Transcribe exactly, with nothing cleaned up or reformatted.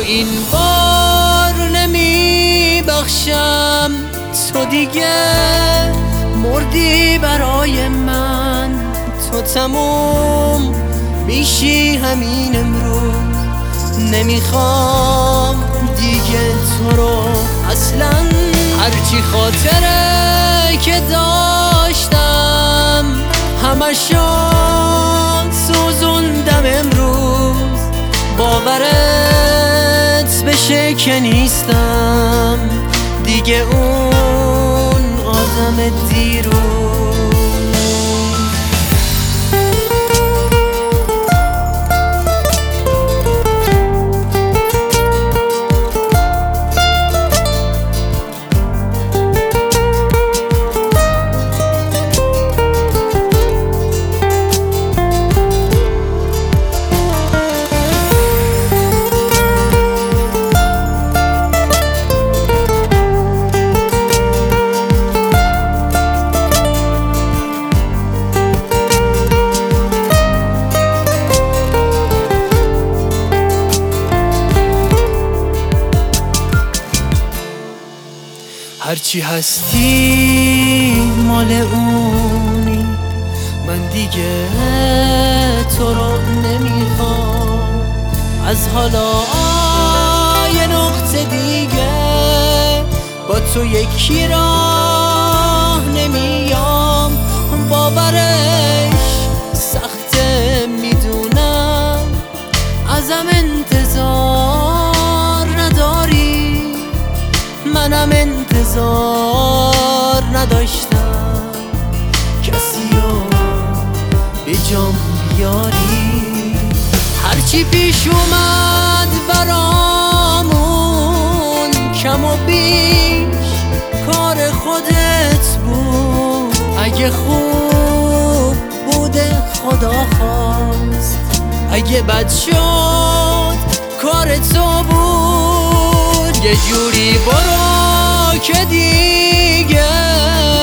این بار نمی بخشم، تو دیگه مردی برای من، تو تموم میشی همین امروز. نمیخوام دیگه تو رو اصلا، هرچی خاطره که داشتم همشو سوزوندم امروز. باورت بشه که نیستم دیگه اون آدم دیروز. هرچی هستی مال اونی، من دیگه تو رو نمیخوام. از حالا یه نقطه دیگه با تو یکی راه نمیام. باورش سخته میدونم، ازم انتظار نداری، منم انتظار نداشتم کسی رو به جام بیاری. هرچی پیش اومد برامون کم و بیش کار خودت بود. اگه خوب بوده خدا خواست، اگه بد شد کار تو بود. یه جوری برو که دیگه